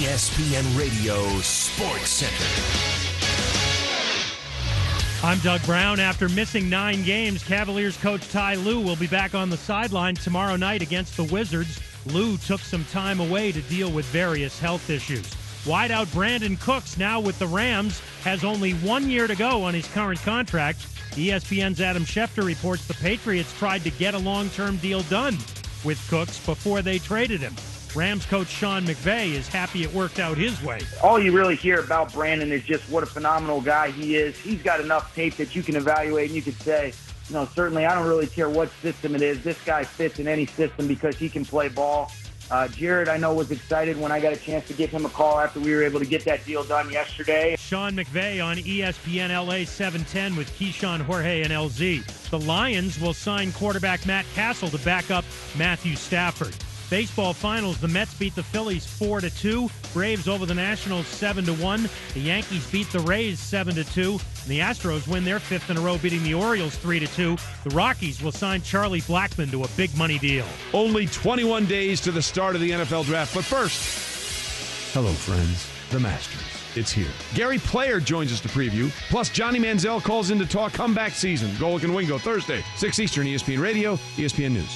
ESPN Radio Sports Center. I'm Doug Brown. After missing 9 games, Cavaliers coach Ty Lue will be back on the sideline tomorrow night against the Wizards. Lue took some time away to deal with various health issues. Wideout Brandon Cooks, now with the Rams, has only 1 year to go on his current contract. ESPN's Adam Schefter reports the Patriots tried to get a long-term deal done with Cooks before they traded him. Rams coach Sean McVay is happy it worked out his way. All you really hear about Brandon is just what a phenomenal guy he is. He's got enough tape that you can evaluate and you can say, certainly I don't really care what system it is. This guy fits in any system because he can play ball. Jared, I know, was excited when I got a chance to give him a call after we were able to get that deal done yesterday. Sean McVay on ESPN LA 710 with Keyshawn, Jorge, and LZ. The Lions will sign quarterback Matt Castle to back up Matthew Stafford. Baseball finals, the Mets beat the Phillies 4-2. Braves over the Nationals 7-1. The Yankees beat the Rays 7-2. And the Astros win their 5th in a row, beating the Orioles 3-2. The Rockies will sign Charlie Blackmon to a big money deal. Only 21 days to the start of the NFL draft. But first, hello friends, the Masters. It's here. Gary Player joins us to preview. Plus, Johnny Manziel calls in to talk comeback season. Golic and Wingo, Thursday, 6 Eastern, ESPN Radio, ESPN News.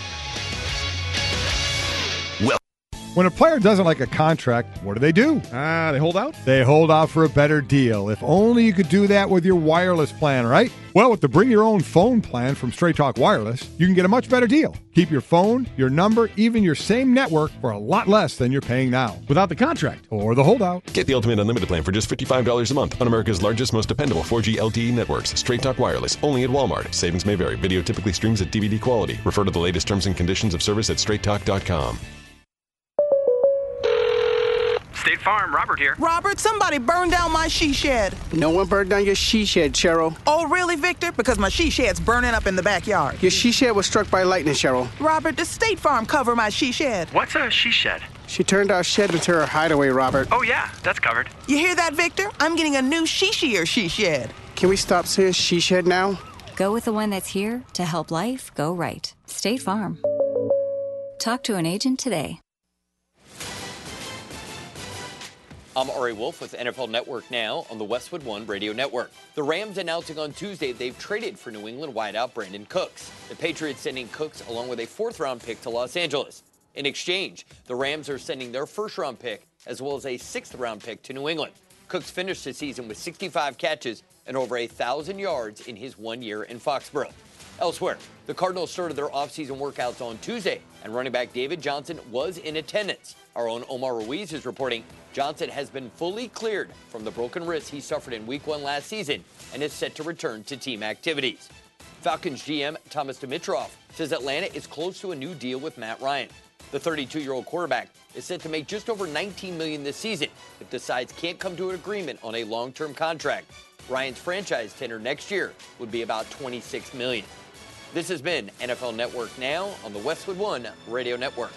When a player doesn't like a contract, what do? They hold out? They hold out for a better deal. If only you could do that with your wireless plan, right? Well, with the Bring Your Own Phone plan from Straight Talk Wireless, you can get a much better deal. Keep your phone, your number, even your same network for a lot less than you're paying now. Without the contract. Or the holdout. Get the Ultimate Unlimited plan for just $55 a month on America's largest, most dependable 4G LTE networks. Straight Talk Wireless, only at Walmart. Savings may vary. Video typically streams at DVD quality. Refer to the latest terms and conditions of service at straighttalk.com. State Farm, Robert here. Robert, somebody burned down my she shed. No one burned down your she shed, Cheryl. Oh, really, Victor? Because my she shed's burning up in the backyard. Your she shed was struck by lightning, Cheryl. Robert, does State Farm cover my she shed? What's a she shed? She turned our shed into her hideaway, Robert. Oh, yeah, that's covered. You hear that, Victor? I'm getting a new she shed. Can we stop saying she shed now? Go with the one that's here to help life go right. State Farm. Talk to an agent today. I'm Ari Wolf with NFL Network Now on the Westwood One Radio Network. The Rams announcing on Tuesday they've traded for New England wideout Brandon Cooks. The Patriots sending Cooks along with a 4th-round pick to Los Angeles. In exchange, the Rams are sending their 1st-round pick as well as a 6th-round pick to New England. Cooks finished the season with 65 catches and over 1,000 yards in his 1 year in Foxborough. Elsewhere, the Cardinals started their offseason workouts on Tuesday, and running back David Johnson was in attendance. Our own Omar Ruiz is reporting Johnson has been fully cleared from the broken wrist he suffered in Week 1 last season and is set to return to team activities. Falcons GM Thomas Dimitroff says Atlanta is close to a new deal with Matt Ryan. The 32-year-old quarterback is set to make just over $19 million this season if the sides can't come to an agreement on a long-term contract. Ryan's franchise tenure next year would be about $26 million. This has been NFL Network Now on the Westwood One Radio Network.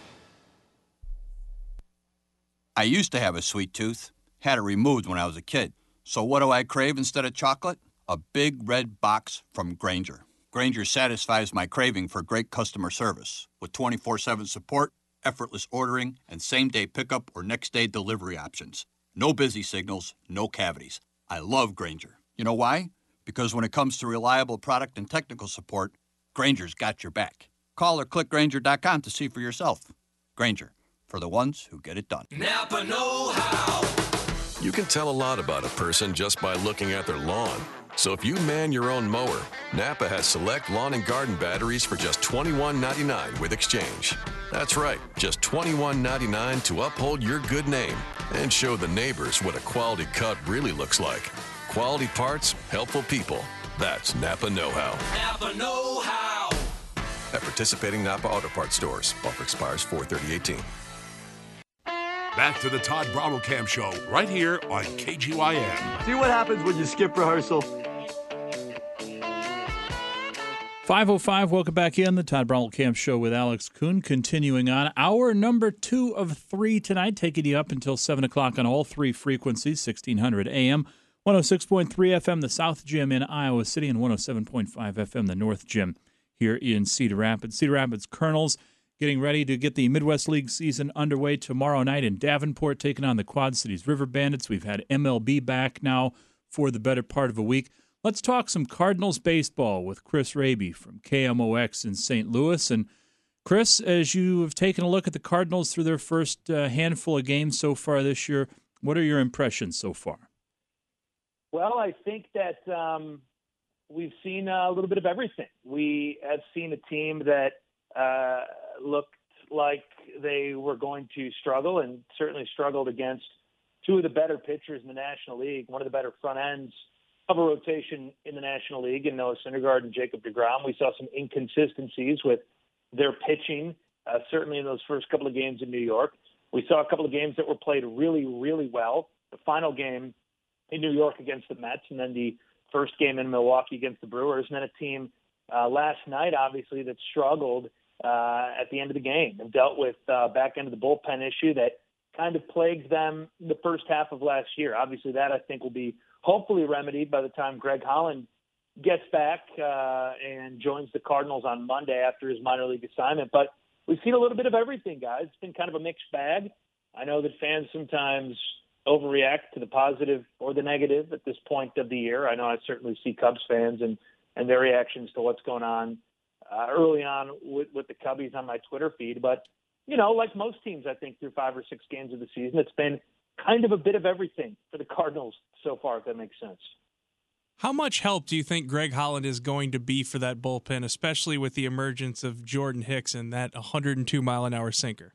I used to have a sweet tooth, had it removed when I was a kid. So what do I crave instead of chocolate? A big red box from Grainger. Grainger satisfies my craving for great customer service with 24/7 support, effortless ordering, and same-day pickup or next-day delivery options. No busy signals, no cavities. I love Grainger. You know why? Because when it comes to reliable product and technical support, Grainger's got your back. Call or click Grainger.com to see for yourself. Grainger, for the ones who get it done. Napa know-how. You can tell a lot about a person just by looking at their lawn. So if you man your own mower, Napa has select lawn and garden batteries for just $21.99 with exchange. That's right, just $21.99 to uphold your good name and show the neighbors what a quality cut really looks like. Quality parts, helpful people. That's Napa know-how. Napa know-how. At participating Napa Auto Parts stores. Offer expires 4/30/18. Back to the Todd Brommelkamp Show, right here on KGYM. See what happens when you skip rehearsal. 5:05, welcome back in. The Todd Brommelkamp Show with Alex Kuhn. Continuing on, hour number 2 of 3 tonight, taking you up until 7 o'clock on all 3 frequencies, 1600 AM, 106.3 FM, the South Gym in Iowa City, and 107.5 FM, the North Gym here in Cedar Rapids. Cedar Rapids Colonels getting ready to get the Midwest League season underway tomorrow night in Davenport, taking on the Quad Cities River Bandits. We've had MLB back now for the better part of a week. Let's talk some Cardinals baseball with Chris Raby from KMOX in St. Louis. And Chris, as you have taken a look at the Cardinals through their first handful of games so far this year, what are your impressions so far? Well, I think that we've seen a little bit of everything. We have seen a team that looked like they were going to struggle and certainly struggled against two of the better pitchers in the National League, one of the better front ends of a rotation in the National League in Noah Syndergaard and Jacob deGrom. We saw some inconsistencies with their pitching, certainly in those first couple of games in New York. We saw a couple of games that were played really, really well. The final game in New York against the Mets, and then the first game in Milwaukee against the Brewers, and then a team last night, obviously, that struggled at the end of the game and dealt with back end of the bullpen issue that kind of plagued them the first half of last year. Obviously, that I think will be hopefully remedied by the time Greg Holland gets back and joins the Cardinals on Monday after his minor league assignment. But we've seen a little bit of everything, guys. It's been kind of a mixed bag. I know that fans sometimes overreact to the positive or the negative at this point of the year. I know I certainly see Cubs fans and their reactions to what's going on early on with the Cubbies on my Twitter feed. But, you know, like most teams, I think through 5 or 6 games of the season, it's been kind of a bit of everything for the Cardinals so far, if that makes sense. How much help do you think Greg Holland is going to be for that bullpen, especially with the emergence of Jordan Hicks and that 102-mile-an-hour sinker?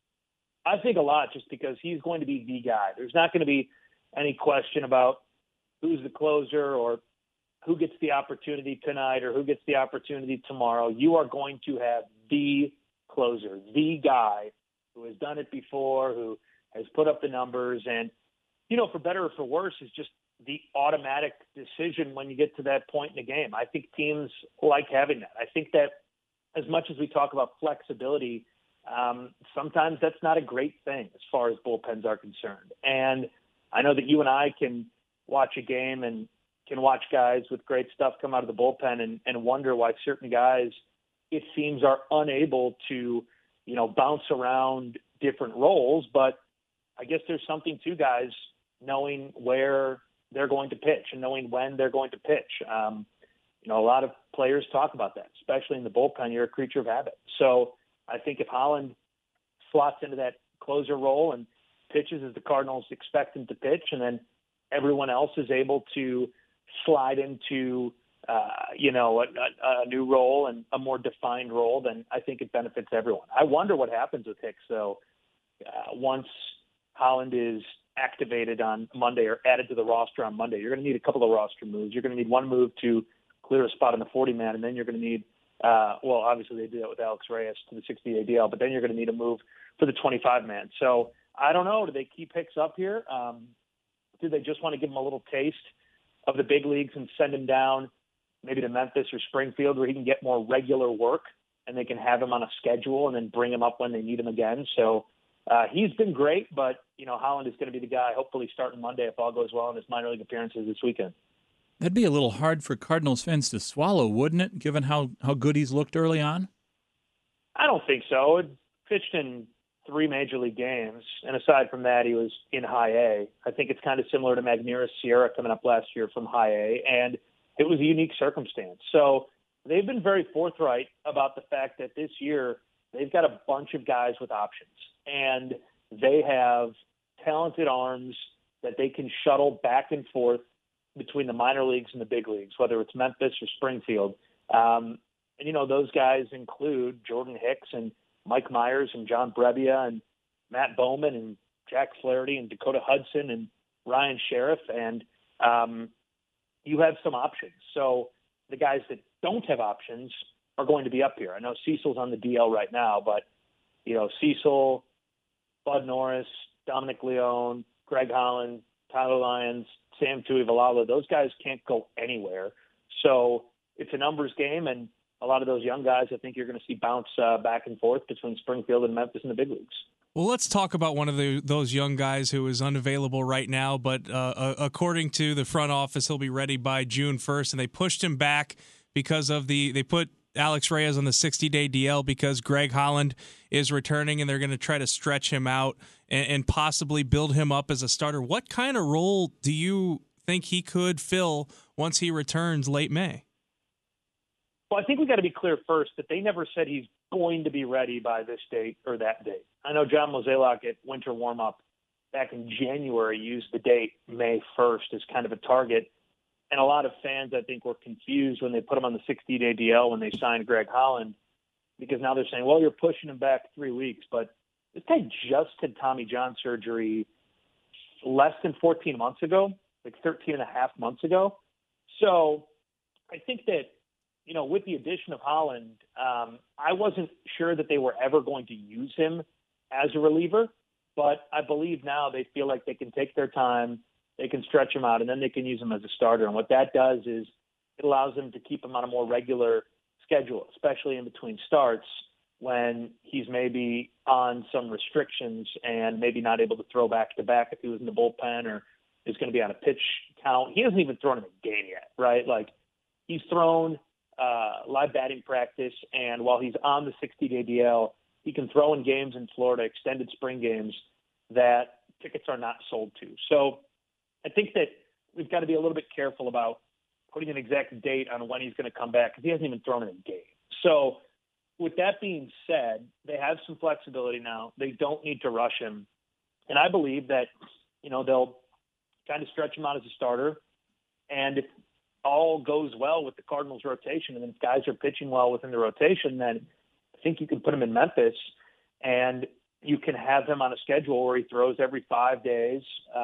I think a lot, just because he's going to be the guy. There's not going to be any question about who's the closer or who gets the opportunity tonight or who gets the opportunity tomorrow. You are going to have the closer, the guy who has done it before, who has put up the numbers. And, you know, for better or for worse, is just the automatic decision when you get to that point in the game. I think teams like having that. I think that as much as we talk about flexibility, sometimes that's not a great thing as far as bullpens are concerned. And I know that you and I can watch a game and can watch guys with great stuff come out of the bullpen and wonder why certain guys, it seems, are unable to, you know, bounce around different roles. But I guess there's something to guys knowing where they're going to pitch and knowing when they're going to pitch. You know, a lot of players talk about that, especially in the bullpen. You're a creature of habit. So I think if Holland slots into that closer role and pitches as the Cardinals expect him to pitch, and then everyone else is able to slide into, you know, a new role and a more defined role, then I think it benefits everyone. I wonder what happens with Hicks, though, once Holland is activated on Monday or added to the roster on Monday. You're going to need a couple of roster moves. You're going to need one move to clear a spot on the 40-man, and then you're going to need well, obviously they did that with Alex Reyes to the 60 ADL, but then you're going to need a move for the 25-man. So I don't know. Do they keep Hicks up here? Do they just want to give him a little taste of the big leagues and send him down maybe to Memphis or Springfield where he can get more regular work and they can have him on a schedule and then bring him up when they need him again? So he's been great, but, you know, Holland is going to be the guy hopefully starting Monday if all goes well in his minor league appearances this weekend. That'd be a little hard for Cardinals fans to swallow, wouldn't it, given how good he's looked early on? I don't think so. He pitched in 3 major league games, and aside from that, he was in high A. I think it's kind of similar to Magneuris Sierra coming up last year from high A, and it was a unique circumstance. So they've been very forthright about the fact that this year they've got a bunch of guys with options, and they have talented arms that they can shuttle back and forth between the minor leagues and the big leagues, whether it's Memphis or Springfield. And, you know, those guys include Jordan Hicks and Mike Myers and John Brebbia and Matt Bowman and Jack Flaherty and Dakota Hudson and Ryan Sheriff. And you have some options. So the guys that don't have options are going to be up here. I know Cecil's on the DL right now, but, you know, Cecil, Bud Norris, Dominic Leone, Greg Holland, Tyler Lyons, Sam Tuivailala, those guys can't go anywhere. So it's a numbers game, and a lot of those young guys I think you're going to see bounce back and forth between Springfield and Memphis in the big leagues. Well, let's talk about one of those young guys who is unavailable right now, but according to the front office, he'll be ready by June 1st, and they pushed him back because of they put Alex Reyes on the 60-day DL because Greg Holland is returning and they're going to try to stretch him out and possibly build him up as a starter. What kind of role do you think he could fill once he returns late May? Well, I think we got to be clear first that they never said he's going to be ready by this date or that date. I know John Mozeliak at winter warm-up back in January used the date May 1st as kind of a target. And a lot of fans, I think, were confused when they put him on the 60-day DL when they signed Greg Holland, because now they're saying, well, you're pushing him back 3 weeks. But this guy just had Tommy John surgery less than 14 months ago, like 13 and a half months ago. So I think that, you know, with the addition of Holland, I wasn't sure that they were ever going to use him as a reliever, but I believe now they feel like they can take their time, they can stretch him out, and then they can use him as a starter. And what that does is it allows them to keep him on a more regular schedule, especially in between starts when he's maybe on some restrictions and maybe not able to throw back-to-back if he was in the bullpen or is going to be on a pitch count. He hasn't even thrown in a game yet, right? Like, he's thrown live batting practice, and while he's on the 60-day DL, he can throw in games in Florida, extended spring games, that tickets are not sold to. So I think that we've got to be a little bit careful about putting an exact date on when he's going to come back because he hasn't even thrown in a game. So with that being said, they have some flexibility now. They don't need to rush him. And I believe that, you know, they'll kind of stretch him out as a starter. And if all goes well with the Cardinals rotation and then guys are pitching well within the rotation, then I think you can put him in Memphis and you can have him on a schedule where he throws every 5 days.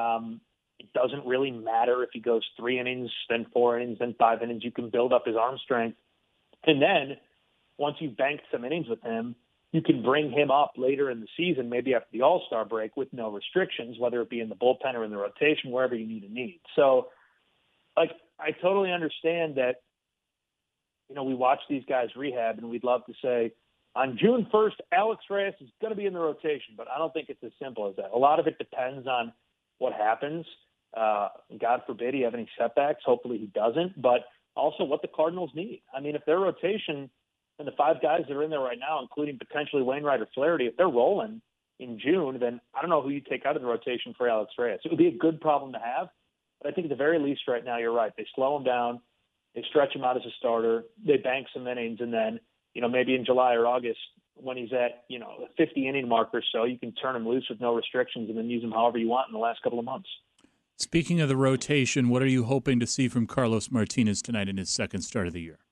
It doesn't really matter if he goes 3 innings, then 4 innings, then 5 innings. You can build up his arm strength. And then once you've banked some innings with him, you can bring him up later in the season, maybe after the All-Star break with no restrictions, whether it be in the bullpen or in the rotation, wherever you need a need. So, like, I totally understand that, you know, we watch these guys rehab and we'd love to say, on June 1st, Alex Reyes is going to be in the rotation, but I don't think it's as simple as that. A lot of it depends on what happens. God forbid he have any setbacks. Hopefully he doesn't, but also what the Cardinals need. I mean, if their rotation and the 5 guys that are in there right now, including potentially Wainwright or Flaherty, if they're rolling in June, then I don't know who you take out of the rotation for Alex Reyes. It would be a good problem to have, but I think at the very least right now, you're right. They slow him down. They stretch him out as a starter. They bank some innings, and then, you know, maybe in July or August when he's at, you know, the 50-inning mark or so, you can turn him loose with no restrictions and then use him however you want in the last couple of months. Speaking of the rotation, what are you hoping to see from Carlos Martinez tonight in his second start of the year?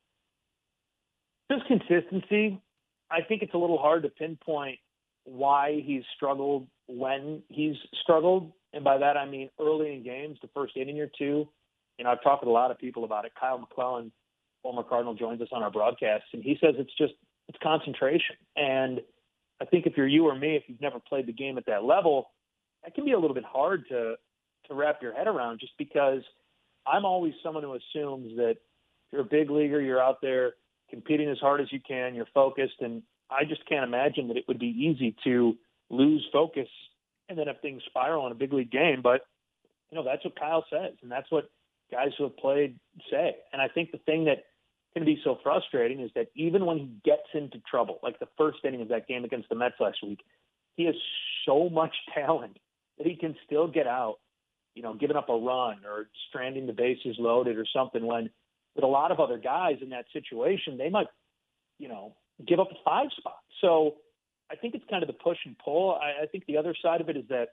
Just consistency. I think it's a little hard to pinpoint why he's struggled when he's struggled. And by that, I mean early in games, the first inning or two. You know, I've talked with a lot of people about it. Kyle McClellan, former Cardinal, joins us on our broadcast, and he says it's concentration. And I think if you're you or me, if you've never played the game at that level, that can be a little bit hard to wrap your head around, just because I'm always someone who assumes that you're a big leaguer, you're out there competing as hard as you can, you're focused, and I just can't imagine that it would be easy to lose focus and then have things spiral in a big league game. But, you know, that's what Kyle says, and that's what guys who have played say. And I think the thing that can be so frustrating is that even when he gets into trouble, like the first inning of that game against the Mets last week, he has so much talent that he can still get out, you know, giving up a run or stranding the bases loaded or something, when with a lot of other guys in that situation, they might, you know, give up a 5 spot. So I think it's kind of the push and pull. I think the other side of it is that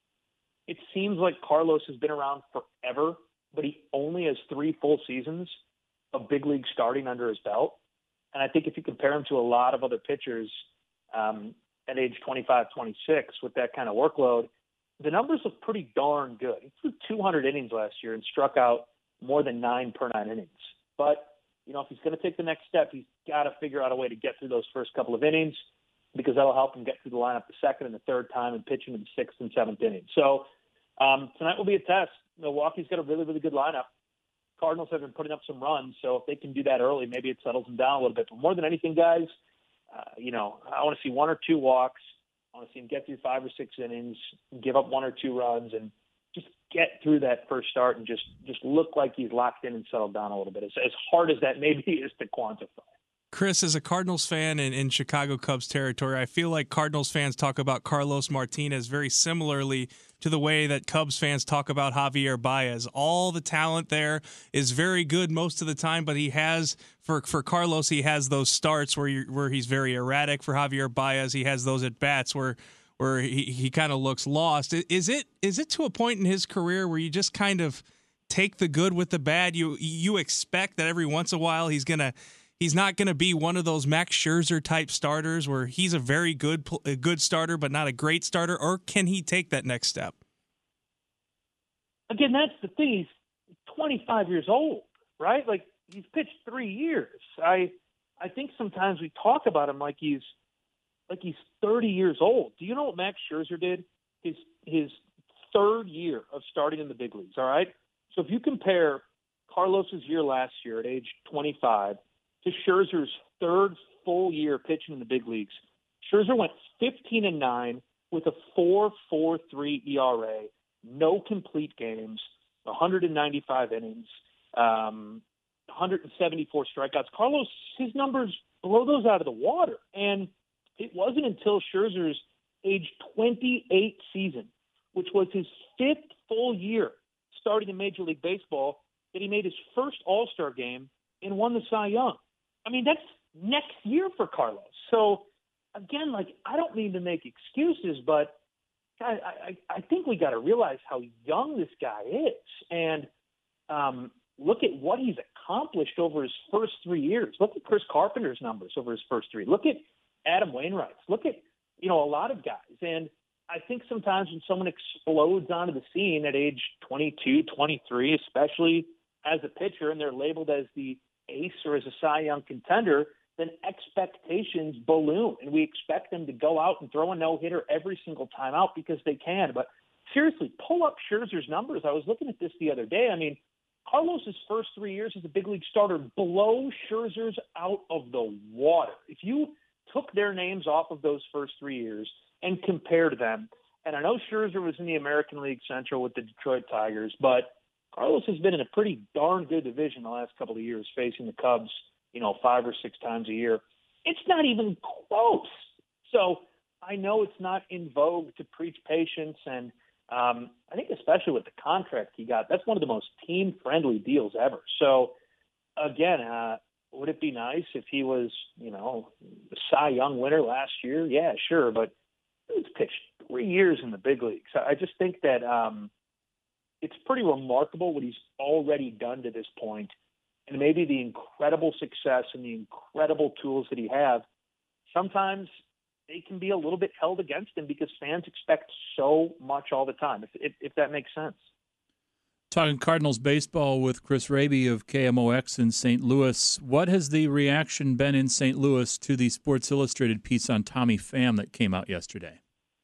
it seems like Carlos has been around forever, but he only has 3 full seasons of big league starting under his belt. And I think if you compare him to a lot of other pitchers at age 25, 26 with that kind of workload, the numbers look pretty darn good. He threw 200 innings last year and struck out more than 9 per 9 innings. But, you know, if he's going to take the next step, he's got to figure out a way to get through those first couple of innings, because that'll help him get through the lineup the second and the third time and pitch into the 6th and 7th inning. So tonight will be a test. Milwaukee's got a really, really good lineup. Cardinals have been putting up some runs, so if they can do that early, maybe it settles them down a little bit. But more than anything, guys, you know, I want to see 1 or 2 walks. I want to see him get through 5 or 6 innings, give up 1 or 2 runs, and just get through that first start and just look like he's locked in and settled down a little bit. As hard as that maybe is to quantify. Chris, as a Cardinals fan in Chicago Cubs territory, I feel like Cardinals fans talk about Carlos Martinez very similarly to the way that Cubs fans talk about Javier Baez. All the talent there is very good most of the time, but he has, for Carlos, he has those starts where he's very erratic. For Javier Baez, he has those at-bats where he kind of looks lost. Is it to a point in his career where you just kind of take the good with the bad? You expect that every once in a while he's not going to be one of those Max Scherzer type starters where he's a very good starter but not a great starter, or can he take that next step? Again, that's the thing. He's 25 years old, right? Like, he's pitched 3 years. I think sometimes we talk about him like he's 30 years old. Do you know what Max Scherzer did? His third year of starting in the big leagues, all right? So if you compare Carlos's year last year at age 25 to Scherzer's third full year pitching in the big leagues, Scherzer went 15-9 with a 4.43 ERA, no complete games, 195 innings, 174 strikeouts. Carlos, his numbers blow those out of the water. And it wasn't until Scherzer's age 28 season, which was his fifth full year starting in Major League Baseball, that he made his first All-Star game and won the Cy Young. I mean, that's next year for Carlos. So, again, like, I don't mean to make excuses, but I think we got to realize how young this guy is. And look at what he's accomplished over his first 3 years. Look at Chris Carpenter's numbers over his first three. Look at Adam Wainwright's. Look at, a lot of guys. And I think sometimes when someone explodes onto the scene at age 22, 23, especially as a pitcher, and they're labeled as the ace or as a Cy Young contender, then expectations balloon, and we expect them to go out and throw a no-hitter every single time out because they can. But seriously, pull up Scherzer's numbers. I was looking at this the other day. I mean, Carlos's first 3 years as a big league starter blow Scherzer's out of the water. If you took their names off of those first 3 years and compared them, and I know Scherzer was in the American League Central with the Detroit Tigers, but Carlos has been in a pretty darn good division the last couple of years, facing the Cubs, 5 or 6 times a year. It's not even close. So I know it's not in vogue to preach patience, and I think especially with the contract he got, that's one of the most team-friendly deals ever. So, again, would it be nice if he was, the Cy Young winner last year? Yeah, sure, but he's pitched 3 years in the big leagues. I just think that it's pretty remarkable what he's already done to this point, and maybe the incredible success and the incredible tools that he have, sometimes they can be a little bit held against him because fans expect so much all the time, if that makes sense. Talking Cardinals baseball with Chris Raby of KMOX in St. Louis. What has the reaction been in St. Louis to the Sports Illustrated piece on Tommy Pham that came out yesterday?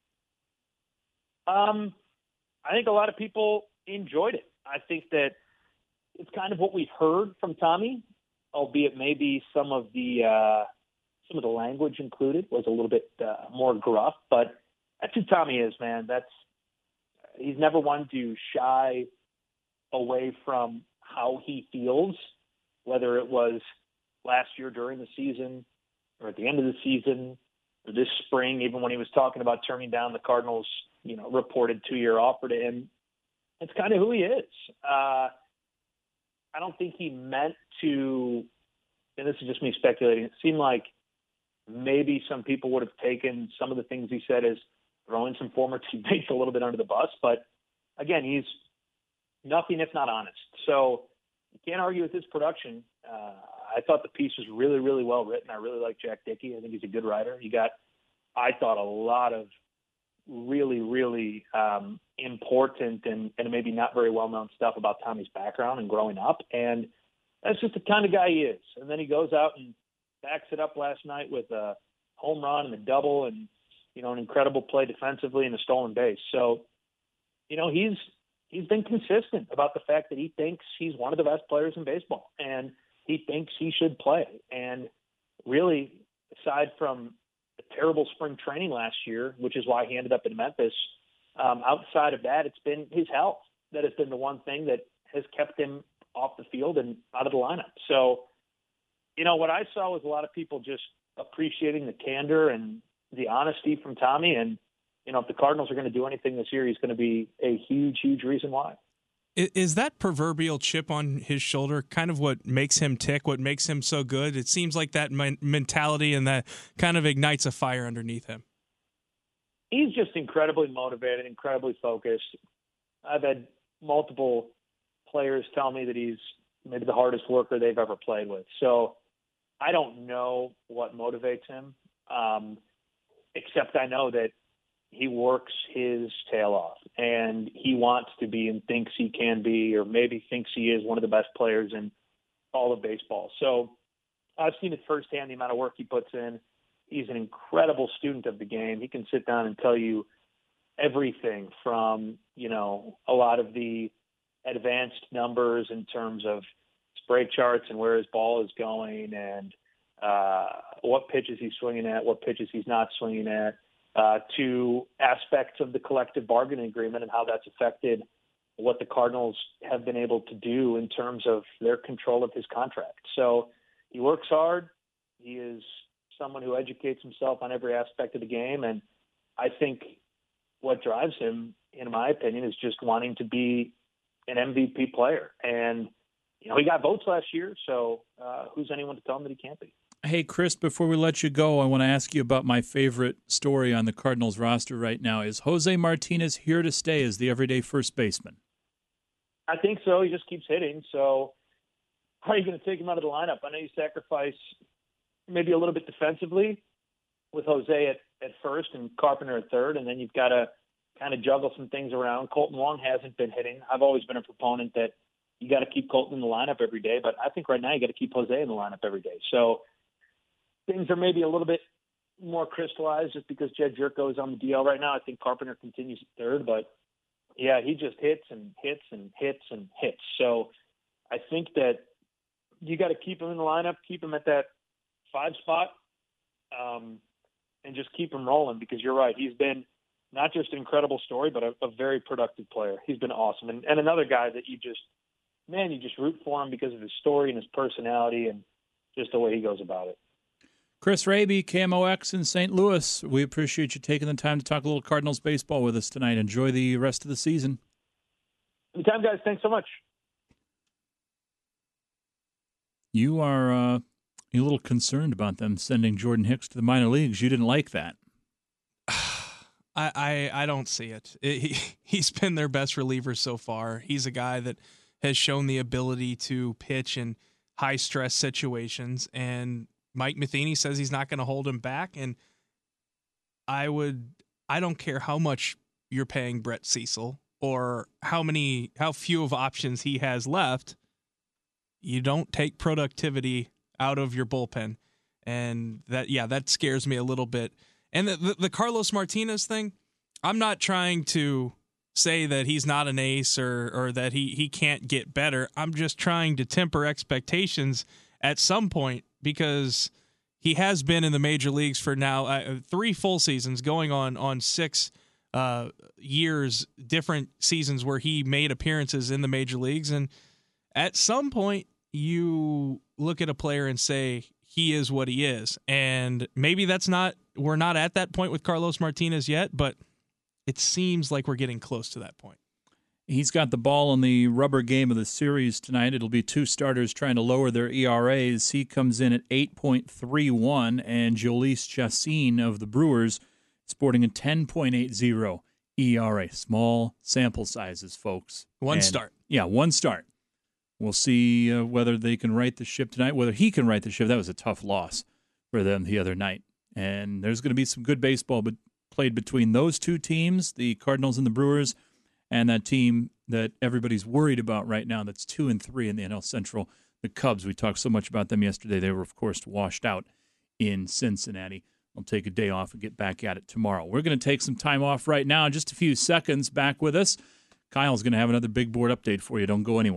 I think a lot of people enjoyed it. I think that it's kind of what we've heard from Tommy, albeit maybe some of the language included was a little bit more gruff, but that's who Tommy is, man. He's never one to shy away from how he feels, whether it was last year during the season or at the end of the season or this spring, even when he was talking about turning down the Cardinals, reported 2-year offer to him. It's kind of who he is. I don't think he meant to, and this is just me speculating, it seemed like maybe some people would have taken some of the things he said as throwing some former teammates a little bit under the bus. But again, he's nothing if not honest. So you can't argue with his production. I thought the piece was really, really well written. I really like Jack Dickey. I think he's a good writer. He got, I thought, a lot of really, really important and maybe not very well-known stuff about Tommy's background and growing up. And that's just the kind of guy he is. And then he goes out and backs it up last night with a home run and a double and, an incredible play defensively and a stolen base. So, he's been consistent about the fact that he thinks he's one of the best players in baseball and he thinks he should play. And really, aside from a terrible spring training last year, which is why he ended up in Memphis, outside of that, it's been his health that has been the one thing that has kept him off the field and out of the lineup. So what I saw was a lot of people just appreciating the candor and the honesty from Tommy. And, if the Cardinals are going to do anything this year, he's going to be a huge, huge reason why. Is that proverbial chip on his shoulder kind of what makes him tick, what makes him so good? It seems like that mentality and that kind of ignites a fire underneath him. He's just incredibly motivated, incredibly focused. I've had multiple players tell me that he's maybe the hardest worker they've ever played with. So I don't know what motivates him, except I know that he works his tail off, and he wants to be and thinks he can be, or maybe thinks he is one of the best players in all of baseball. So I've seen it firsthand, the amount of work he puts in. He's an incredible student of the game. He can sit down and tell you everything from, a lot of the advanced numbers in terms of spray charts and where his ball is going and what pitches he's swinging at, what pitches he's not swinging at, to aspects of the collective bargaining agreement and how that's affected what the Cardinals have been able to do in terms of their control of his contract. So he works hard. He is someone who educates himself on every aspect of the game. And I think what drives him, in my opinion, is just wanting to be an MVP player. And, he got votes last year, so who's anyone to tell him that he can't be? Hey, Chris, before we let you go, I want to ask you about my favorite story on the Cardinals roster right now. Is Jose Martinez here to stay as the everyday first baseman? I think so. He just keeps hitting. So how are you going to take him out of the lineup? I know you sacrifice maybe a little bit defensively with Jose at first and Carpenter at third, and then you've got to kind of juggle some things around. Colton Wong hasn't been hitting. I've always been a proponent that you got to keep Colton in the lineup every day, but I think right now you got to keep Jose in the lineup every day. So things are maybe a little bit more crystallized just because Jed Jerko is on the DL right now. I think Carpenter continues at third, but yeah, he just hits and hits and hits and hits. So I think that you got to keep him in the lineup, keep him at that 5 spot, and just keep him rolling because you're right. He's been not just an incredible story, but a very productive player. He's been awesome. And another guy that you just root for him because of his story and his personality and just the way he goes about it. Chris Raby, KMOX in St. Louis. We appreciate you taking the time to talk a little Cardinals baseball with us tonight. Enjoy the rest of the season. Anytime, guys. Thanks so much. You are a little concerned about them sending Jordan Hicks to the minor leagues. You didn't like that. I don't see it. He's been their best reliever so far. He's a guy that has shown the ability to pitch in high-stress situations, and Mike Matheny says he's not going to hold him back, and I don't care how much you're paying Brett Cecil or how few of options he has left. You don't take productivity out of your bullpen, and that scares me a little bit. And the Carlos Martinez thing, I'm not trying to say that he's not an ace or that he can't get better. I'm just trying to temper expectations at some point because he has been in the major leagues for now 3 full seasons, going on 6 years, different seasons where he made appearances in the major leagues. And at some point, you look at a player and say, he is what he is. And maybe we're not at that point with Carlos Martinez yet, but it seems like we're getting close to that point. He's got the ball in the rubber game of the series tonight. It'll be 2 starters trying to lower their ERAs. He comes in at 8.31, and Jhoulys Chacín of the Brewers sporting a 10.80 ERA. Small sample sizes, folks. One start. Yeah, 1 start. We'll see whether they can right the ship tonight, whether he can right the ship. That was a tough loss for them the other night. And there's going to be some good baseball played between those 2 teams, the Cardinals and the Brewers, and that team that everybody's worried about right now that's 2-3 in the NL Central, the Cubs. We talked so much about them yesterday. They were, of course, washed out in Cincinnati. I'll take a day off and get back at it tomorrow. We're going to take some time off right now. In just a few seconds, back with us. Kyle's going to have another big board update for you. Don't go anywhere.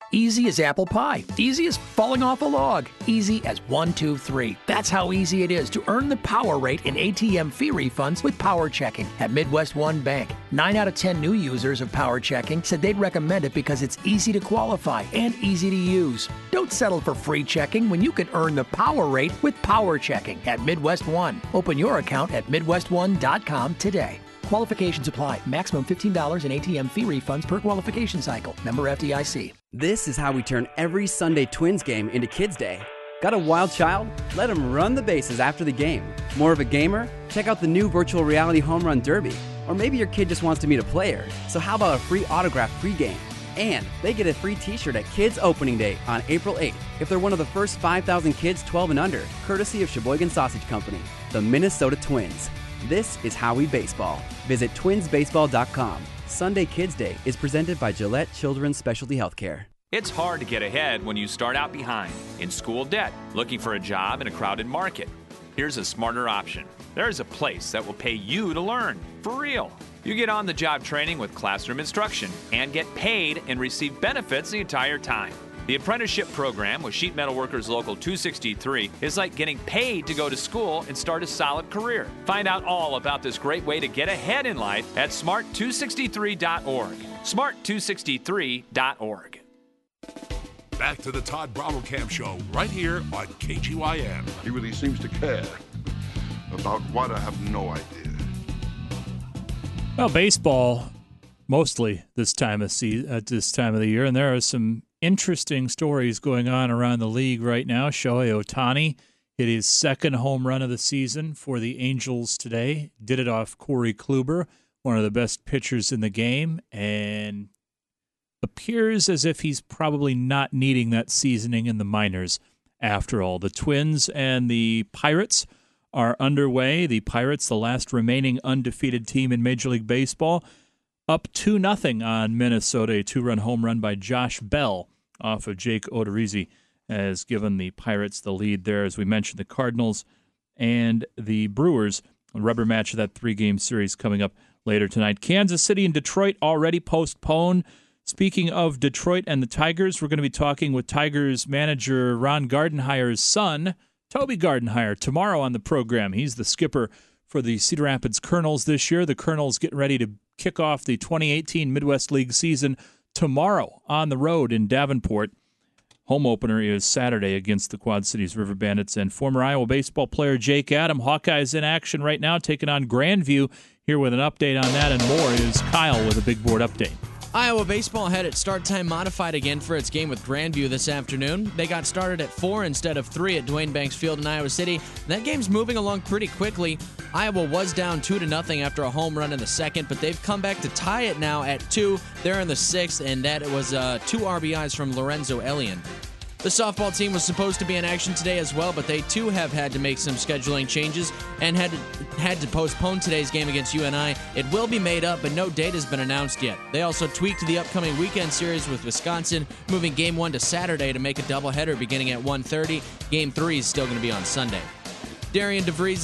Easy as apple pie. Easy as falling off a log. Easy as 1, 2, 3. That's how easy it is to earn the power rate in ATM fee refunds with Power Checking at Midwest One Bank. 9 out of 10 new users of Power Checking said they'd recommend it because it's easy to qualify and easy to use. Don't settle for free checking when you can earn the power rate with Power Checking at Midwest One. Open your account at MidwestOne.com today. Qualifications apply. Maximum $15 in ATM fee refunds per qualification cycle. Member FDIC. This is how we turn every Sunday Twins game into Kids Day. Got a wild child? Let them run the bases after the game. More of a gamer? Check out the new virtual reality home run derby. Or maybe your kid just wants to meet a player. So how about a free autograph pregame? And they get a free t-shirt at Kids Opening Day on April 8th if they're one of the first 5,000 kids 12 and under, courtesy of Sheboygan Sausage Company, the Minnesota Twins. This is how we baseball. Visit twinsbaseball.com. Sunday Kids Day is presented by Gillette Children's Specialty Healthcare. It's hard to get ahead when you start out behind, in school debt, looking for a job in a crowded market. Here's a smarter option. There's a place that will pay you to learn, for real. You get on-the-job training with classroom instruction and get paid and receive benefits the entire time. The apprenticeship program with Sheet Metal Workers Local 263 is like getting paid to go to school and start a solid career. Find out all about this great way to get ahead in life at smart263.org. smart263.org. Back to the Todd Brommelkamp Show right here on KGYN. He really seems to care about what I have no idea. Well, baseball mostly this time of the year, and there are some interesting stories going on around the league right now. Shohei Ohtani hit his second home run of the season for the Angels today. Did it off Corey Kluber, one of the best pitchers in the game, and appears as if he's probably not needing that seasoning in the minors after all. The Twins and the Pirates are underway. The Pirates, the last remaining undefeated team in Major League Baseball, up 2-0 on Minnesota. A 2-run home run by Josh Bell off of Jake Odorizzi has given the Pirates the lead there. As we mentioned, the Cardinals and the Brewers, a rubber match of that 3-game series coming up later tonight. Kansas City and Detroit already postponed. Speaking of Detroit and the Tigers, we're going to be talking with Tigers manager Ron Gardenhire's son, Toby Gardenhire, tomorrow on the program. He's the skipper for the Cedar Rapids Colonels this year. The Colonels getting ready to kick off the 2018 Midwest League season tomorrow on the road in Davenport. Home opener is Saturday against the Quad Cities River Bandits. And former Iowa baseball player Jake Adam, Hawkeyes in action right now, taking on Grandview. Here with an update on that and more is Kyle with a big board update. Iowa baseball had its start time modified again for its game with Grandview this afternoon. They got started at 4 instead of 3 at Dwayne Banks Field in Iowa City. That game's moving along pretty quickly. Iowa was down 2-0 after a home run in the second, but they've come back to tie it now at 2. They're in the 6th, and that was 2 RBIs from Lorenzo Elian. The softball team was supposed to be in action today as well, but they too have had to make some scheduling changes and had to postpone today's game against UNI. It will be made up, but no date has been announced yet. They also tweaked the upcoming weekend series with Wisconsin, moving Game 1 to Saturday to make a doubleheader beginning at 1:30. Game 3 is still going to be on Sunday. Darren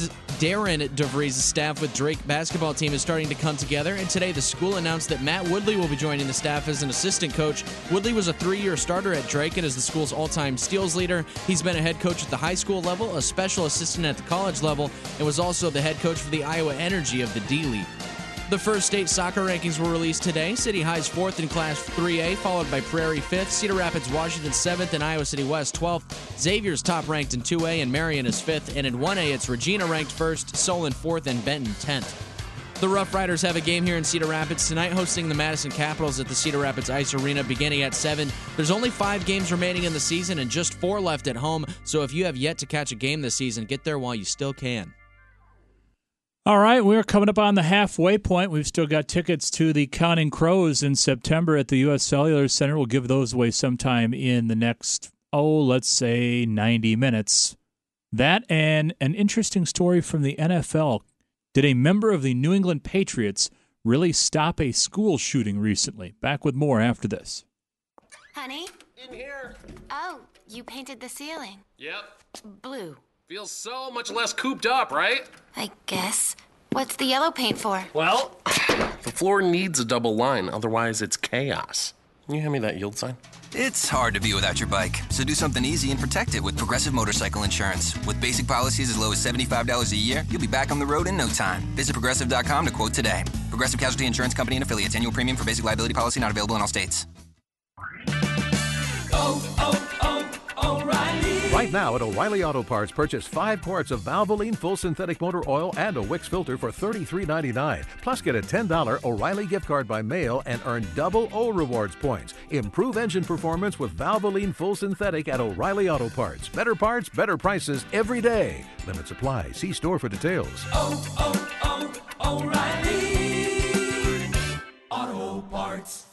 DeVries' staff with Drake basketball team is starting to come together, and today the school announced that Matt Woodley will be joining the staff as an assistant coach. Woodley was a 3-year starter at Drake and is the school's all-time steals leader. He's been a head coach at the high school level, a special assistant at the college level, and was also the head coach for the Iowa Energy of the D-League. The first state soccer rankings were released today. City High's 4th in Class 3A, followed by Prairie 5th, Cedar Rapids, Washington 7th, and Iowa City West 12th. Xavier's top ranked in 2A, and Marion is 5th. And in 1A, it's Regina ranked 1st, Solon 4th, and Benton 10th. The Rough Riders have a game here in Cedar Rapids tonight, hosting the Madison Capitals at the Cedar Rapids Ice Arena beginning at 7. There's only 5 games remaining in the season and just 4 left at home, so if you have yet to catch a game this season, get there while you still can. All right, we're coming up on the halfway point. We've still got tickets to the Counting Crows in September at the U.S. Cellular Center. We'll give those away sometime in the next, let's say 90 minutes. That and an interesting story from the NFL. Did a member of the New England Patriots really stop a school shooting recently? Back with more after this. Honey? In here. Oh, you painted the ceiling. Yep. Blue. Feels so much less cooped up, right? I guess. What's the yellow paint for? Well, the floor needs a double line, otherwise it's chaos. Can you hand me that yield sign? It's hard to be without your bike, so do something easy and protect it with Progressive Motorcycle Insurance. With basic policies as low as $75 a year, you'll be back on the road in no time. Visit Progressive.com to quote today. Progressive Casualty Insurance Company and Affiliates. Annual premium for basic liability policy not available in all states. O'Reilly. Right now at O'Reilly Auto Parts, purchase 5 quarts of Valvoline Full Synthetic Motor Oil and a Wix filter for $33.99. Plus, get a $10 O'Reilly gift card by mail and earn double O Rewards points. Improve engine performance with Valvoline Full Synthetic at O'Reilly Auto Parts. Better parts, better prices every day. Limits apply. See store for details. O'Reilly Auto Parts.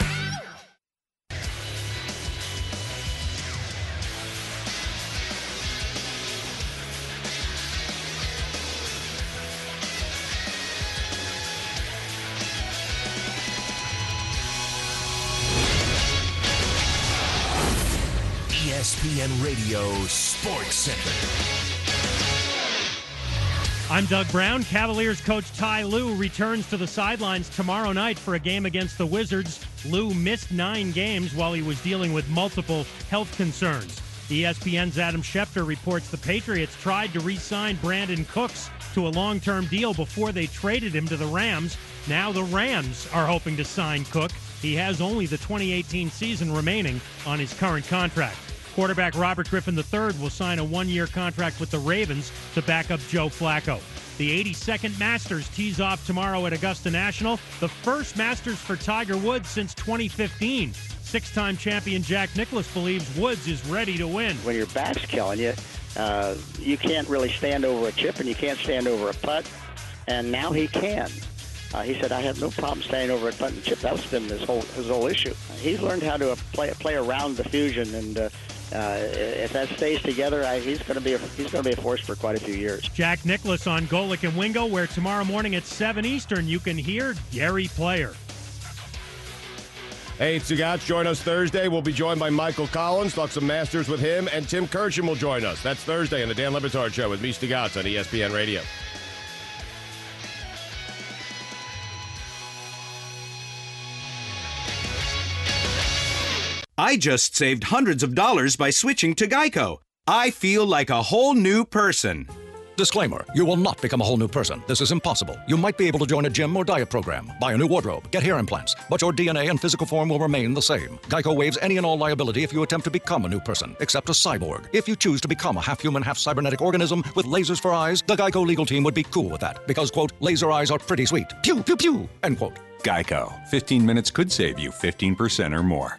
ESPN Radio Sports Center. I'm Doug Brown. Cavaliers coach Ty Lue returns to the sidelines tomorrow night for a game against the Wizards. Lue missed 9 games while he was dealing with multiple health concerns. ESPN's Adam Schefter reports the Patriots tried to re-sign Brandon Cooks to a long-term deal before they traded him to the Rams. Now the Rams are hoping to sign Cook. He has only the 2018 season remaining on his current contract. Quarterback Robert Griffin III will sign a 1-year contract with the Ravens to back up Joe Flacco. The 82nd Masters tees off tomorrow at Augusta National, the first Masters for Tiger Woods since 2015. 6-time champion Jack Nicklaus believes Woods is ready to win. When your back's killing you, you can't really stand over a chip and you can't stand over a putt, and now he can. He said, I have no problem standing over a putt and chip. That's been his whole issue. He's learned how to play around the fusion, and if that stays together, he's going to be a force for quite a few years. Jack Nicklaus on Golic and Wingo, where tomorrow morning at 7 Eastern you can hear Gary Player. Hey, Stugotz, join us Thursday. We'll be joined by Michael Collins, talk some Masters with him, and Tim Kirchin will join us. That's Thursday on the Dan Le Batard Show with me, Stugotz, on ESPN Radio. I just saved hundreds of dollars by switching to Geico. I feel like a whole new person. Disclaimer, you will not become a whole new person. This is impossible. You might be able to join a gym or diet program, buy a new wardrobe, get hair implants, but your DNA and physical form will remain the same. Geico waives any and all liability if you attempt to become a new person, except a cyborg. If you choose to become a half-human, half-cybernetic organism with lasers for eyes, the Geico legal team would be cool with that, because, quote, laser eyes are pretty sweet. Pew, pew, pew, end quote. Geico. 15 minutes could save you 15% or more.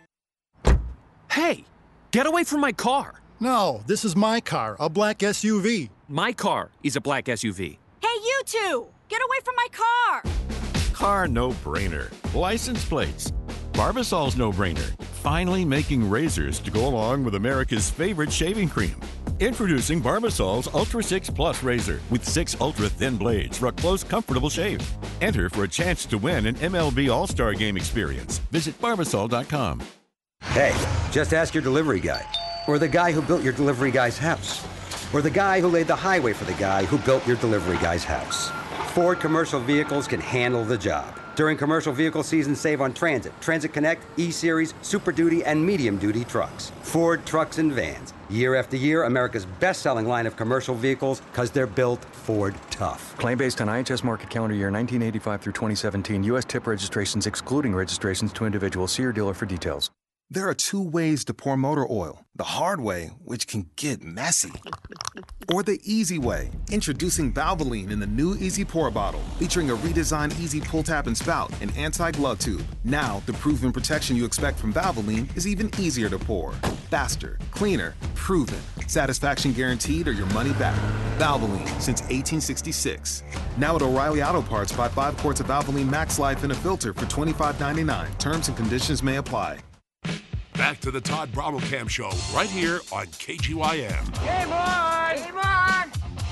Hey, get away from my car. No, this is my car, a black SUV. My car is a black SUV. Hey, you two! Get away from my car! Car no-brainer. License plates. Barbasol's no-brainer. Finally making razors to go along with America's favorite shaving cream. Introducing Barbasol's Ultra 6 Plus razor with 6 ultra-thin blades for a close, comfortable shave. Enter for a chance to win an MLB All-Star Game experience. Visit Barbasol.com. Hey, just ask your delivery guy. Or the guy who built your delivery guy's house. Or the guy who laid the highway for the guy who built your delivery guy's house. Ford Commercial Vehicles can handle the job. During commercial vehicle season, save on Transit, Transit Connect, E-Series, Super Duty, and Medium Duty trucks. Ford Trucks and Vans. Year after year, America's best-selling line of commercial vehicles because they're built Ford tough. Claim based on IHS market calendar year 1985 through 2017. U.S. tip registrations excluding registrations to individuals. See your dealer for details. There are 2 ways to pour motor oil. The hard way, which can get messy. Or the easy way. Introducing Valvoline in the new Easy Pour bottle, featuring a redesigned Easy Pull Tab and Spout and anti-glove tube. Now, the proven protection you expect from Valvoline is even easier to pour. Faster, cleaner, proven. Satisfaction guaranteed or your money back. Valvoline, since 1866. Now at O'Reilly Auto Parts, buy 5 quarts of Valvoline Max Life and a filter for $25.99. Terms and conditions may apply. Back to the Todd Brommelkamp Show, right here on KGYM. Game on! Game on!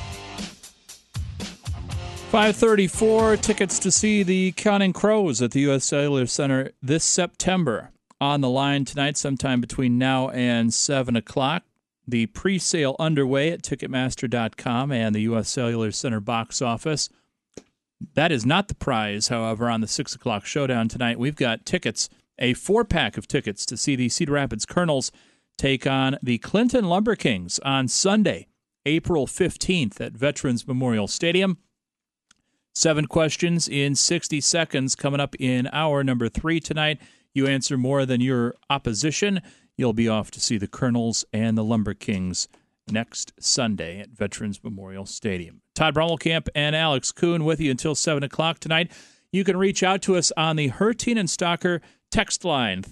5:34, tickets to see the Counting Crows at the U.S. Cellular Center this September. On the line tonight, sometime between now and 7 o'clock. The pre-sale underway at Ticketmaster.com and the U.S. Cellular Center box office. That is not the prize, however, on the 6 o'clock showdown tonight. We've got tickets a 4-pack of tickets to see the Cedar Rapids Colonels take on the Clinton Lumber Kings on Sunday, April 15th at Veterans Memorial Stadium. 7 questions in 60 seconds coming up in hour number 3 tonight. You answer more than your opposition, you'll be off to see the Colonels and the Lumber Kings next Sunday at Veterans Memorial Stadium. Todd Brommelkamp and Alex Kuhn with you until 7 o'clock tonight. You can reach out to us on the Herteen and Stalker text line,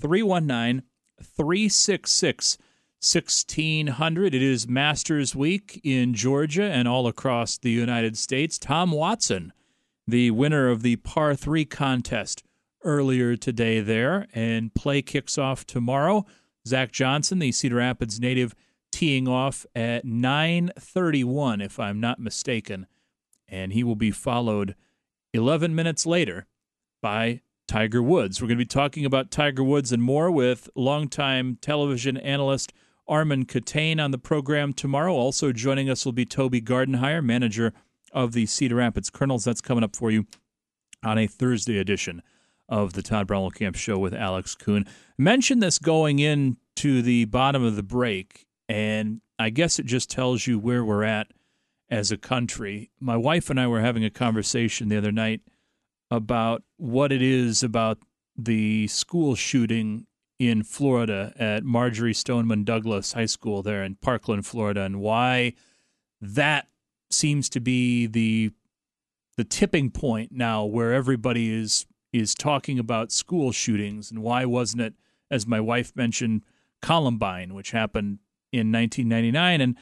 319-366-1600. It is Masters Week in Georgia and all across the United States. Tom Watson, the winner of the par 3 contest earlier today there, and play kicks off tomorrow. Zach Johnson, the Cedar Rapids native, teeing off at 9:31, if I'm not mistaken, and he will be followed 11 minutes later by Tiger Woods. We're going to be talking about Tiger Woods and more with longtime television analyst Armin Catane on the program tomorrow. Also joining us will be Toby Gardenhire, manager of the Cedar Rapids Colonels. That's coming up for you on a Thursday edition of the Todd Brommelkamp Show with Alex Kuhn. Mentioned this going into the bottom of the break, and I guess it just tells you where we're at as a country. My wife and I were having a conversation the other night about what it is about the school shooting in Florida at Marjorie Stoneman Douglas High School there in Parkland, Florida, and why that seems to be the tipping point now where everybody is talking about school shootings, and why wasn't it, as my wife mentioned, Columbine, which happened in 1999, and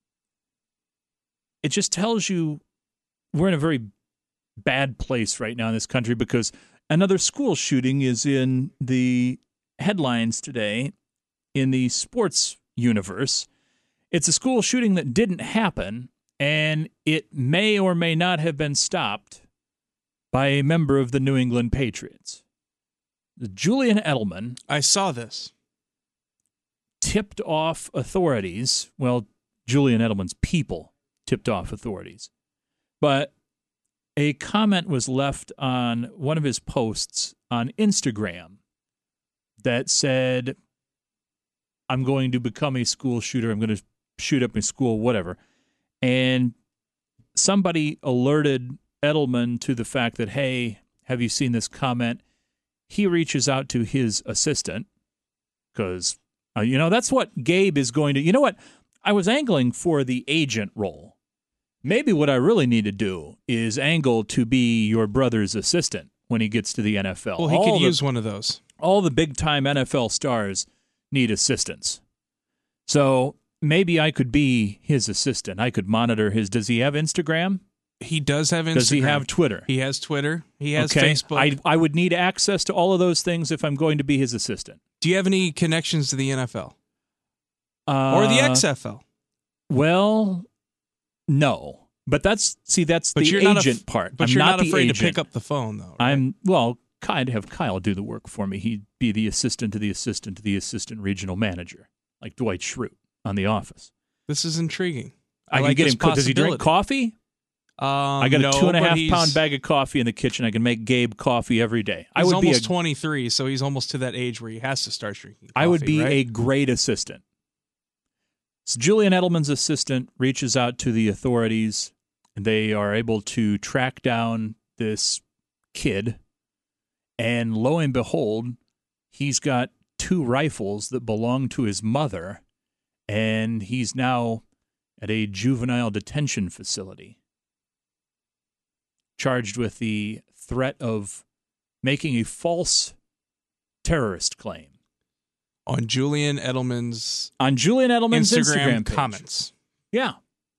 it just tells you we're in a very bad place right now in this country because another school shooting is in the headlines today in the sports universe. It's a school shooting that didn't happen, and it may or may not have been stopped by a member of the New England Patriots. Julian Edelman. I saw this. Tipped off authorities. Well, Julian Edelman's people tipped off authorities. But a comment was left on one of his posts on Instagram that said, I'm going to become a school shooter. I'm going to shoot up my school, whatever. And somebody alerted Edelman to the fact that, hey, have you seen this comment? He reaches out to his assistant because, that's what Gabe is going to. You know what? I was angling for the agent role. Maybe what I really need to do is angle to be your brother's assistant when he gets to the NFL. Well, he could use one of those. All the big-time NFL stars need assistants. So maybe I could be his assistant. I could monitor his. Does he have Instagram? He does have Instagram. Does he have Twitter? He has Twitter. He has Facebook. I would need access to all of those things if I'm going to be his assistant. Do you have any connections to the NFL? Or the XFL? Well, no. But that's the agent part. But you're not afraid to pick up the phone, though, right? I'd have Kyle do the work for me. He'd be the assistant to the assistant to the assistant regional manager, like Dwight Schrute on The Office. This is intriguing. I can get him. Does he drink coffee? I got a 2.5-pound bag of coffee in the kitchen. I can make Gabe coffee every day. He's almost 23, so he's almost to that age where he has to start drinking coffee. I would be a great assistant. So Julian Edelman's assistant reaches out to the authorities, and they are able to track down this kid. And lo and behold, he's got 2 rifles that belong to his mother, and he's now at a juvenile detention facility, charged with the threat of making a false terrorist claim. On Julian Edelman's Instagram page. Comments. Yeah.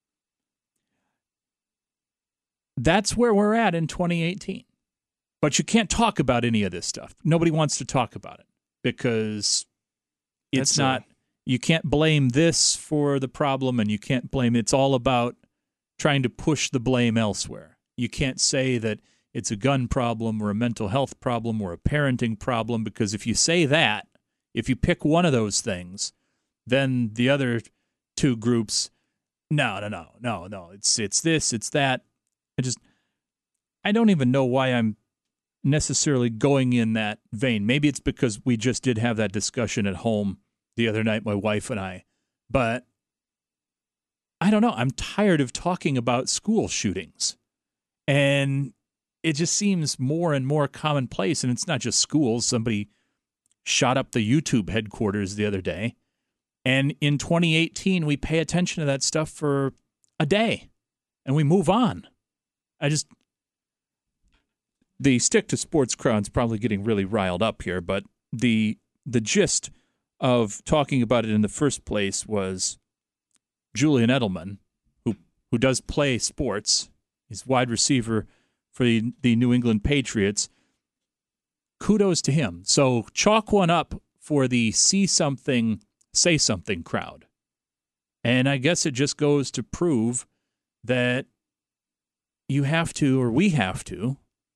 That's where we're at in 2018. But you can't talk about any of this stuff. Nobody wants to talk about it because it's not, you can't blame this for the problem, and you can't blame, it's all about trying to push the blame elsewhere. You can't say that it's a gun problem or a mental health problem or a parenting problem, because if you say that, if you pick one of those things, then the other 2 groups, no, it's this, it's that. I don't even know why I'm necessarily going in that vein. Maybe it's because we just did have that discussion at home the other night, my wife and I. But I don't know. I'm tired of talking about school shootings. And it just seems more and more commonplace. And it's not just schools. Somebody shot up the YouTube headquarters the other day. And in 2018, we pay attention to that stuff for a day. And we move on. The stick to sports crowd's probably getting really riled up here, but the gist of talking about it in the first place was Julian Edelman, who does play sports. He's wide receiver for the New England Patriots. Kudos to him. So chalk one up for the see something, say something crowd. And I guess it just goes to prove that you have to, or we have to,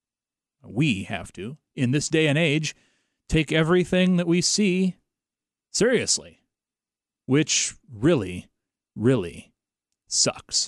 in this day and age, take everything that we see seriously, which really, really sucks.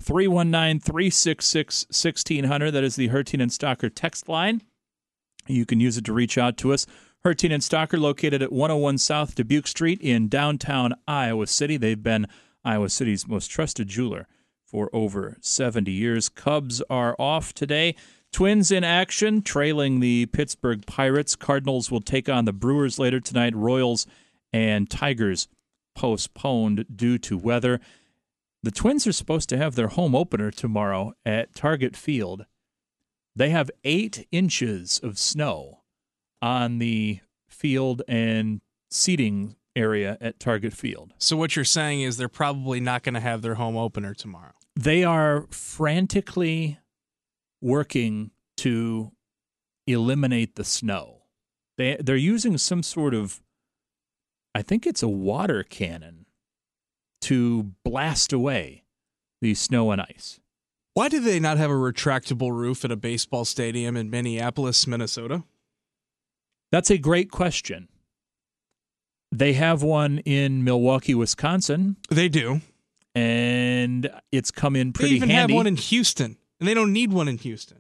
319-366-1600, that is the Hertien and Stocker text line. You can use it to reach out to us. Hertien and Stocker, located at 101 South Dubuque Street in downtown Iowa City. They've been Iowa City's most trusted jeweler for over 70 years. Cubs are off today. Twins in action, trailing the Pittsburgh Pirates. Cardinals will take on the Brewers later tonight. Royals and Tigers postponed due to weather. The Twins are supposed to have their home opener tomorrow at Target Field. They have 8 inches of snow on the field and seating area at Target Field. So what you're saying is they're probably not going to have their home opener tomorrow. They are frantically working to eliminate the snow. They're using some sort of, I think it's a water cannon, to blast away the snow and ice. Why do they not have a retractable roof at a baseball stadium in Minneapolis, Minnesota? That's a great question. They have one in Milwaukee, Wisconsin. They do. And it's come in pretty handy. They even have one in Houston, and they don't need one in Houston.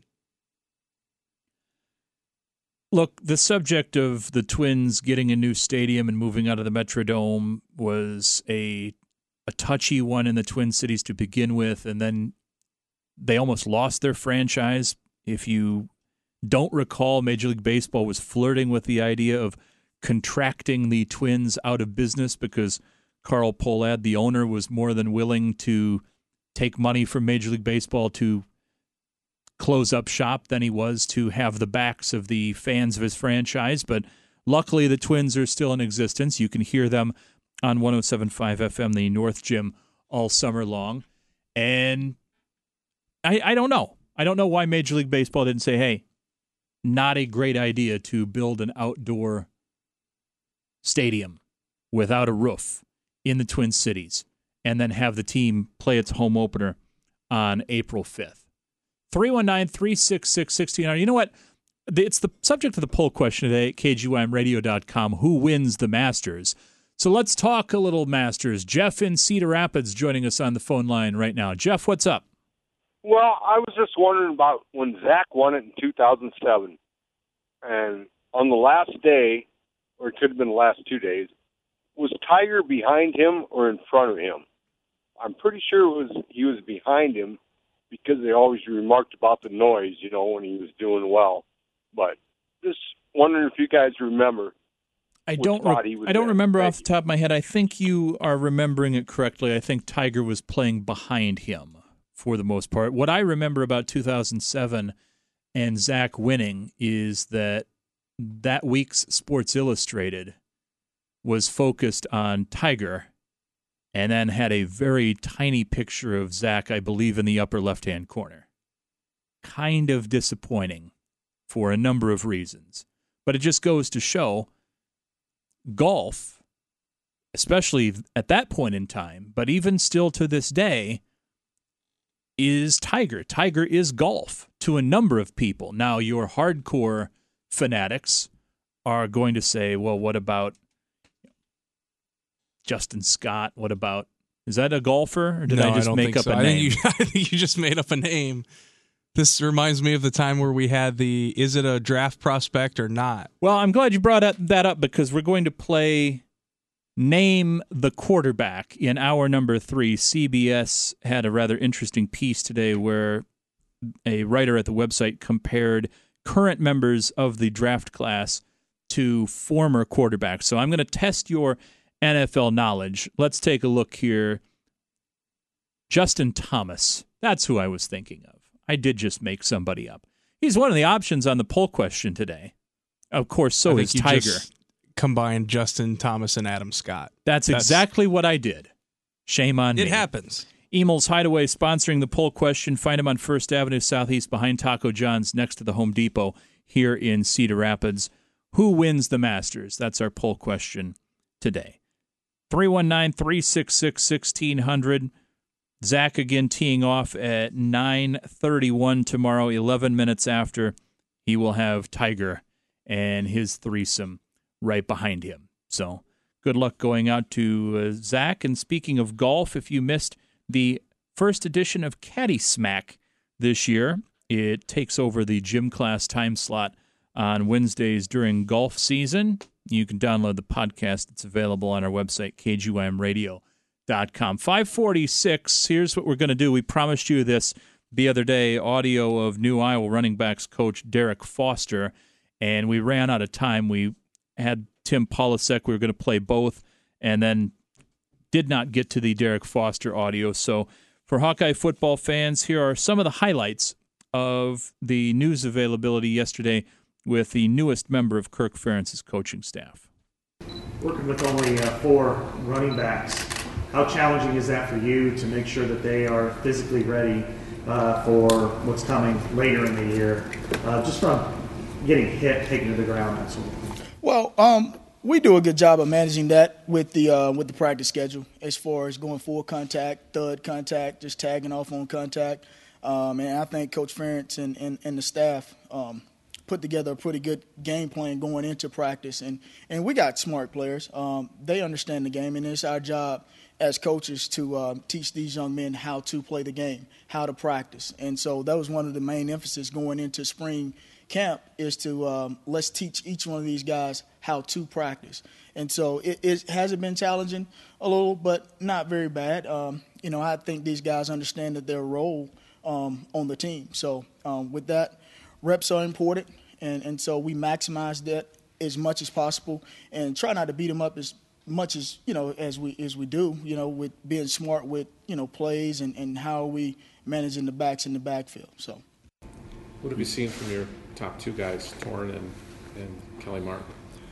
Look, the subject of the Twins getting a new stadium and moving out of the Metrodome was a touchy one in the Twin Cities to begin with, and then they almost lost their franchise. If you don't recall, Major League Baseball was flirting with the idea of contracting the Twins out of business because Carl Pohlad, the owner, was more than willing to take money from Major League Baseball to close up shop than he was to have the backs of the fans of his franchise. But luckily, the Twins are still in existence. You can hear them on 107.5 FM, the North Gym, all summer long. And I don't know. I don't know why Major League Baseball didn't say, hey, not a great idea to build an outdoor stadium without a roof in the Twin Cities and then have the team play its home opener on April 5th. 319-366-1600. You know what? It's the subject of the poll question today at KGYMradio.com. Who wins the Masters? So let's talk a little Masters. Jeff in Cedar Rapids joining us on the phone line right now. Jeff, what's up? Well, I was just wondering about when Zach won it in 2007. And on the last day, or it could have been the last 2 days, was Tiger behind him or in front of him? I'm pretty sure he was behind him because they always remarked about the noise, when he was doing well. But just wondering if you guys remember. I don't remember off the top of my head. I think you are remembering it correctly. I think Tiger was playing behind him for the most part. What I remember about 2007 and Zach winning is that week's Sports Illustrated was focused on Tiger and then had a very tiny picture of Zach, I believe, in the upper left-hand corner. Kind of disappointing for a number of reasons. But it just goes to show golf, especially at that point in time, but even still to this day, is Tiger. Tiger is golf to a number of people. Now, your hardcore fanatics are going to say, well, what about Justin Scott? What about, is that a golfer? Or did I just make up a name? I think you just made up a name. This reminds me of the time where we had the, is it a draft prospect or not? Well, I'm glad you brought that up because we're going to play Name the Quarterback in hour number 3. CBS had a rather interesting piece today where a writer at the website compared current members of the draft class to former quarterbacks. So I'm going to test your NFL knowledge. Let's take a look here. Justin Thomas. That's who I was thinking of. I did just make somebody up. He's one of the options on the poll question today. Of course, so is Tiger. Just combined Justin Thomas and Adam Scott. That's exactly what I did. Shame on me. It happens. Emel's Hideaway sponsoring the poll question. Find him on 1st Avenue Southeast behind Taco John's next to the Home Depot here in Cedar Rapids. Who wins the Masters? That's our poll question today. 319-366-1600. Zach again teeing off at 9:31 tomorrow, 11 minutes after. He will have Tiger and his threesome right behind him. So good luck going out to Zach. And speaking of golf, if you missed the first edition of Caddy Smack this year, it takes over the gym class time slot on Wednesdays during golf season. You can download the podcast. It's available on our website, KGYMradio.com. 546, here's what we're going to do. We promised you this the other day, audio of new Iowa running backs coach Derek Foster, and we ran out of time. We had Tim Polasek. We were going to play both, and then did not get to the Derek Foster audio. So for Hawkeye football fans, here are some of the highlights of the news availability yesterday with the newest member of Kirk Ferentz's coaching staff. Working with only 4 running backs, how challenging is that for you to make sure that they are physically ready for what's coming later in the year, just from getting hit, taken to the ground, that sort of thing? Well, we do a good job of managing that with the practice schedule, as far as going full contact, thud contact, just tagging off on contact. And I think Coach Ferentz and the staff put together a pretty good game plan going into practice. And we got smart players. They understand the game, and it's our job as coaches to teach these young men how to play the game, how to practice. And so that was one of the main emphasis going into spring camp is to let's teach each one of these guys how to practice. And so it hasn't been challenging a little, but not very bad. I think these guys understand that their role on the team. So with that, reps are important, and so we maximize that as much as possible and try not to beat them up as much as as we do, with being smart with plays and how we managing the backs in the backfield. So what have you seen from your top 2 guys, Torn and Kelly Martin?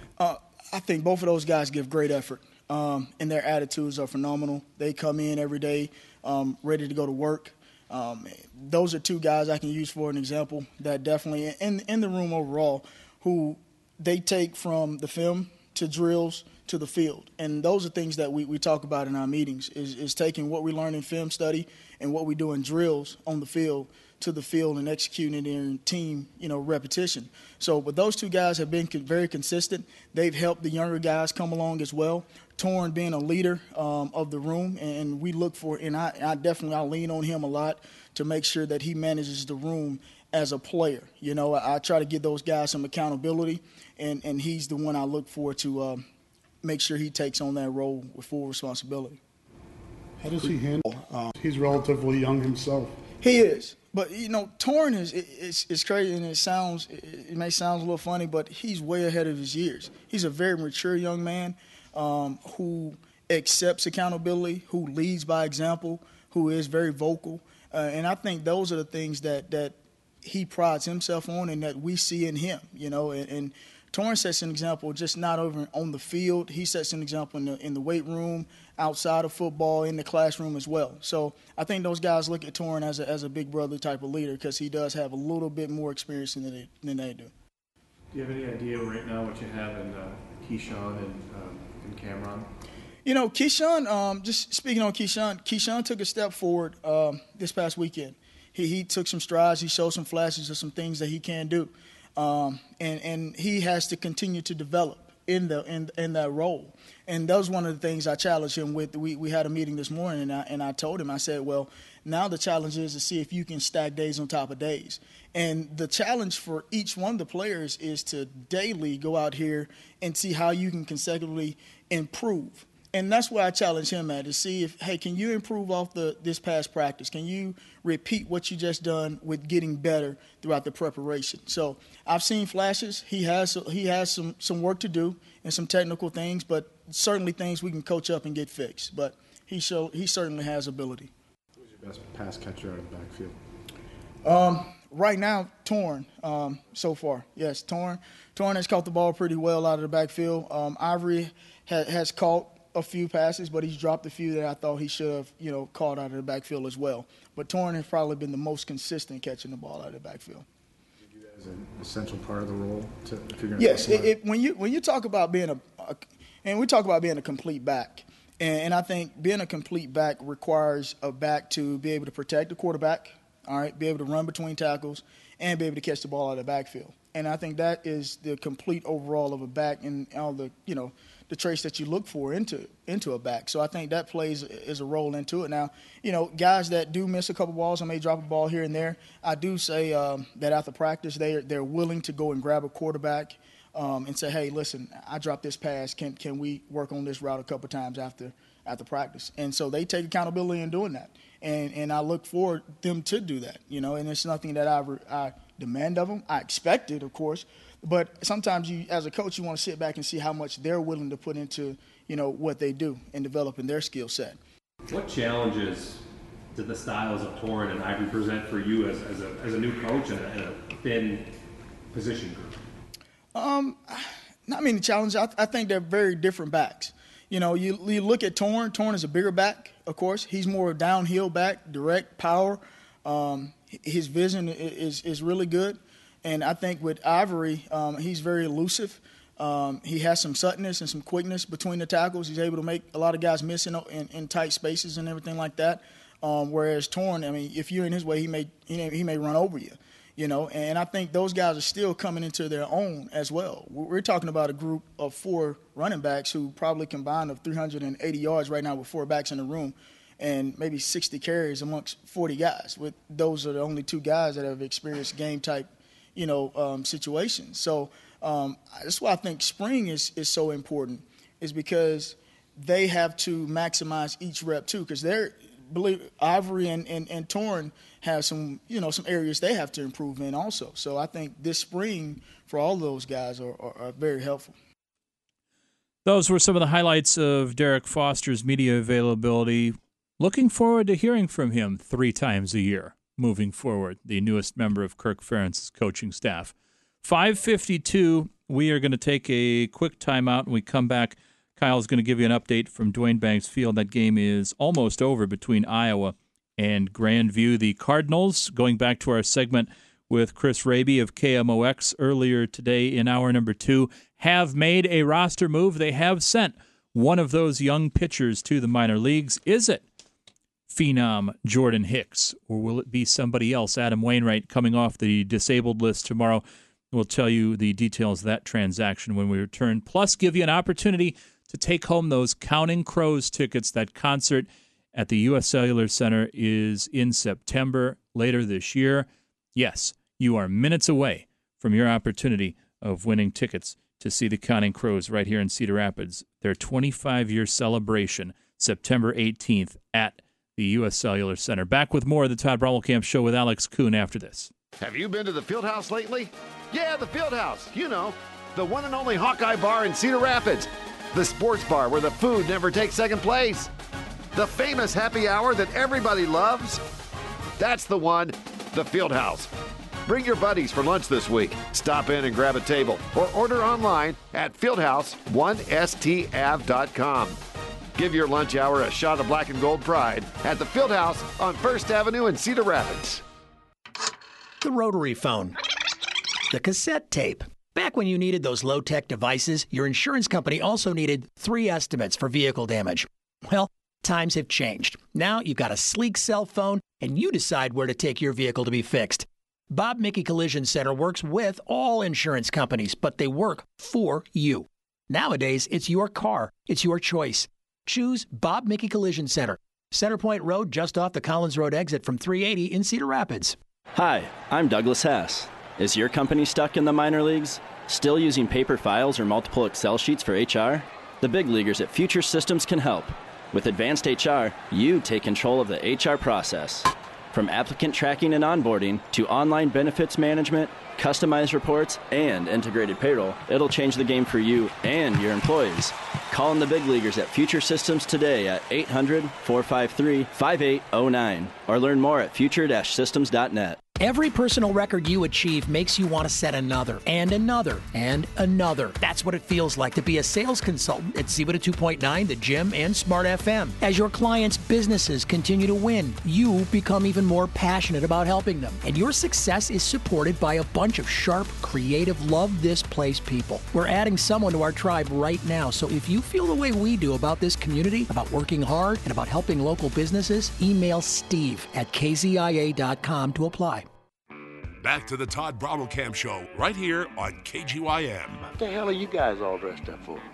I think both of those guys give great effort, and their attitudes are phenomenal. They come in every day ready to go to work. Those are 2 guys I can use for an example that definitely in the room overall who they take from the film to drills to the field. And those are things that we talk about in our meetings is taking what we learn in film study and what we do in drills on the field to the field and executing it in team, repetition. So, but those 2 guys have been very consistent. They've helped the younger guys come along as well. Torn being a leader of the room, and we look for, and I lean on him a lot to make sure that he manages the room as a player. I try to give those guys some accountability, and he's the one I look for to make sure he takes on that role with full responsibility. How does he handle? He's relatively young himself. He is. But, Torn is crazy, and it may sound a little funny, but he's way ahead of his years. He's a very mature young man who accepts accountability, who leads by example, who is very vocal. And I think those are the things that he prides himself on and that we see in him, And Torrance sets an example just not over on the field. He sets an example in the weight room, outside of football, in the classroom as well. So I think those guys look at Torrance as a big brother type of leader because he does have a little bit more experience than they do. Do you have any idea right now what you have in Keyshawn and Cameron? Keyshawn, just speaking on Keyshawn took a step forward this past weekend. He took some strides. He showed some flashes of some things that he can do. And he has to continue to develop. in that role. And that was one of the things I challenged him with. We had a meeting this morning, and I told him, I said, well, now the challenge is to see if you can stack days on top of days. And the challenge for each one of the players is to daily go out here and see how you can consecutively improve. And that's where I challenge him at, to see if, hey, can you improve off this past practice? Can you repeat what you just done with getting better throughout the preparation? So I've seen flashes. He has some work to do and some technical things, but certainly things we can coach up and get fixed. But he certainly has ability. Who's your best pass catcher out of the backfield? Right now, Torn, so far. Yes, Torn has caught the ball pretty well out of the backfield. Ivory has caught a few passes, but he's dropped a few that I thought he should have, caught out of the backfield as well. But Torn has probably been the most consistent catching the ball out of the backfield. Do you view that as an essential part of the role? If you're going to yes, when you talk about being and we talk about being a complete back, and I think being a complete back requires a back to be able to protect the quarterback, all right, be able to run between tackles, and be able to catch the ball out of the backfield. And I think that is the complete overall of a back and all the traits that you look for into a back. So I think that plays as a role into it. Now, guys that do miss a couple balls and may drop a ball here and there, I do say that after practice they're willing to go and grab a quarterback and say, hey, listen, I dropped this pass. Can we work on this route a couple times after practice? And so they take accountability in doing that. And I look for them to do that, and it's nothing that I demand of them. I expect it, of course. But sometimes as a coach, you want to sit back and see how much they're willing to put into, what they do and developing their skill set. What challenges did the styles of Torn and Ivory present for you as a new coach and a thin position group? Not many challenges. I think they're very different backs. You look at Torn. Torn is a bigger back, of course. He's more downhill back, direct power. His vision is really good. And I think with Ivory, he's very elusive. He has some suddenness and some quickness between the tackles. He's able to make a lot of guys miss in tight spaces and everything like that. Whereas Torn, if you're in his way, he may run over you. And I think those guys are still coming into their own as well. We're talking about a group of 4 running backs who probably combined of 380 yards right now with 4 backs in the room, and maybe 60 carries amongst 40 guys. Those are the only 2 guys that have experienced game type situations. So that's why I think spring is so important, is because they have to maximize each rep too, because Ivory and Torn have some areas they have to improve in also. So I think this spring for all of those guys are very helpful. Those were some of the highlights of Derek Foster's media availability. Looking forward to hearing from him 3 times a year moving forward, the newest member of Kirk Ferentz's coaching staff. 5:52, we are going to take a quick timeout. When we come back, Kyle's going to give you an update from Dwayne Banks Field. That game is almost over between Iowa and Grandview. The Cardinals, going back to our segment with Chris Raby of KMOX earlier today in hour number 2, have made a roster move. They have sent one of those young pitchers to the minor leagues. Is it phenom Jordan Hicks, or will it be somebody else? Adam Wainwright, coming off the disabled list tomorrow, will tell you the details of that transaction when we return, plus give you an opportunity to take home those Counting Crows tickets. That concert at the U.S. Cellular Center is in September later this year. Yes, you are minutes away from your opportunity of winning tickets to see the Counting Crows right here in Cedar Rapids. Their 25-year celebration, September 18th at the U.S. Cellular Center. Back with more of the Todd Brommelkamp Show with Alex Kuhn after this. Have you been to the Fieldhouse lately? Yeah, the Fieldhouse. The one and only Hawkeye Bar in Cedar Rapids. The sports bar where the food never takes second place. The famous happy hour that everybody loves. That's the one, the Fieldhouse. Bring your buddies for lunch this week. Stop in and grab a table or order online at fieldhouse1stav.com. Give your lunch hour a shot of black and gold pride at the Fieldhouse on 1st Avenue in Cedar Rapids. The rotary phone. The cassette tape. Back when you needed those low-tech devices, your insurance company also needed 3 estimates for vehicle damage. Well, times have changed. Now you've got a sleek cell phone, and you decide where to take your vehicle to be fixed. Bob Mickey Collision Center works with all insurance companies, but they work for you. Nowadays, it's your car. It's your choice. Choose Bob Mickey Collision Center. Centerpoint Road, just off the Collins Road exit from 380 in Cedar Rapids. Hi, I'm Douglas Hess. Is your company stuck in the minor leagues? Still using paper files or multiple Excel sheets for HR? The big leaguers at Future Systems can help. With Advanced HR, you take control of the HR process. From applicant tracking and onboarding to online benefits management, customized reports, and integrated payroll, it'll change the game for you and your employees. Call in the big leaguers at Future Systems today at 800-453-5809 or learn more at future-systems.net. Every personal record you achieve makes you want to set another, and another, and another. That's what it feels like to be a sales consultant at Zebra 2.9, The Gym, and Smart FM. As your clients' businesses continue to win, you become even more passionate about helping them. And your success is supported by a bunch of sharp, creative, love this place people. We're adding someone to our tribe right now, so if you feel the way we do about this community, about working hard, and about helping local businesses, email Steve at kzia.com to apply. Back to the Todd Brommelkamp Show, right here on KGYM. What the hell are you guys all dressed up for?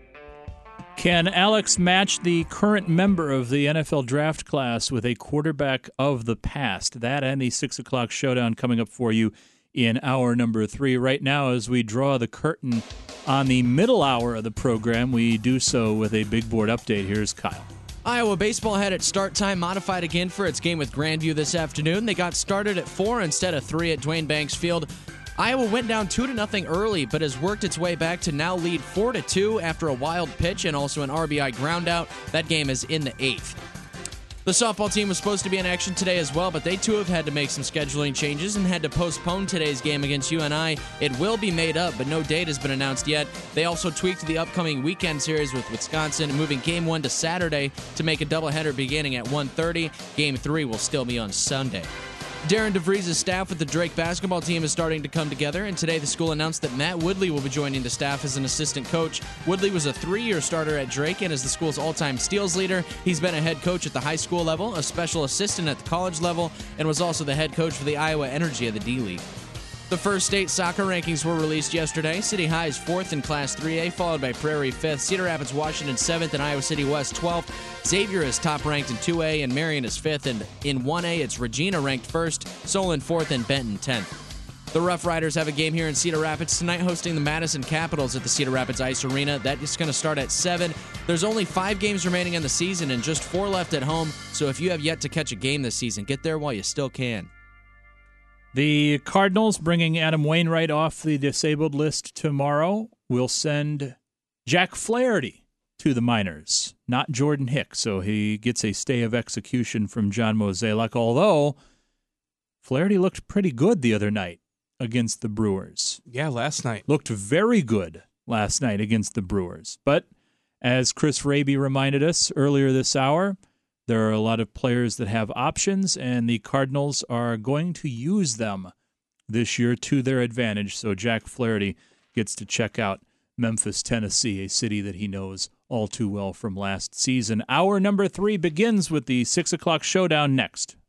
Can Alex match the current member of the NFL draft class with a quarterback of the past? That and the 6 o'clock showdown coming up for you in hour number 3. Right now, as we draw the curtain on the middle hour of the program, we do so with a big board update. Here's Kyle. Iowa baseball had its start time modified again for its game with Grandview this afternoon. They got started at 4 instead of 3 at Dwayne Banks Field. Iowa went down 2-0 early, but has worked its way back to now lead 4-2 after a wild pitch and also an RBI groundout. That game is in the 8th. The softball team was supposed to be in action today as well, but they too have had to make some scheduling changes and had to postpone today's game against UNI. It will be made up, but no date has been announced yet. They also tweaked the upcoming weekend series with Wisconsin, moving Game 1 to Saturday to make a doubleheader beginning at 1:30. Game 3 will still be on Sunday. Darren DeVries' staff with the Drake basketball team is starting to come together, and today the school announced that Matt Woodley will be joining the staff as an assistant coach. Woodley was a 3-year starter at Drake and is the school's all-time steals leader. He's been a head coach at the high school level, a special assistant at the college level, and was also the head coach for the Iowa Energy of the D-League. The first state soccer rankings were released yesterday. City High is 4th in Class 3A, followed by Prairie 5th, Cedar Rapids, Washington 7th, and Iowa City West 12th. Xavier is top-ranked in 2A, and Marion is 5th, and in 1A, it's Regina ranked 1st, Solon 4th, and Benton 10th. The Rough Riders have a game here in Cedar Rapids tonight, hosting the Madison Capitals at the Cedar Rapids Ice Arena. That is going to start at 7. There's only 5 games remaining in the season and just 4 left at home, so if you have yet to catch a game this season, get there while you still can. The Cardinals bringing Adam Wainwright off the disabled list tomorrow will send Jack Flaherty to the minors, not Jordan Hicks, so he gets a stay of execution from John Mozeliak, although Flaherty looked pretty good the other night against the Brewers. Yeah, last night. Looked very good last night against the Brewers. But as Chris Raby reminded us earlier this hour, there are a lot of players that have options, and the Cardinals are going to use them this year to their advantage. So Jack Flaherty gets to check out Memphis, Tennessee, a city that he knows all too well from last season. Hour number 3 begins with the 6 o'clock showdown next.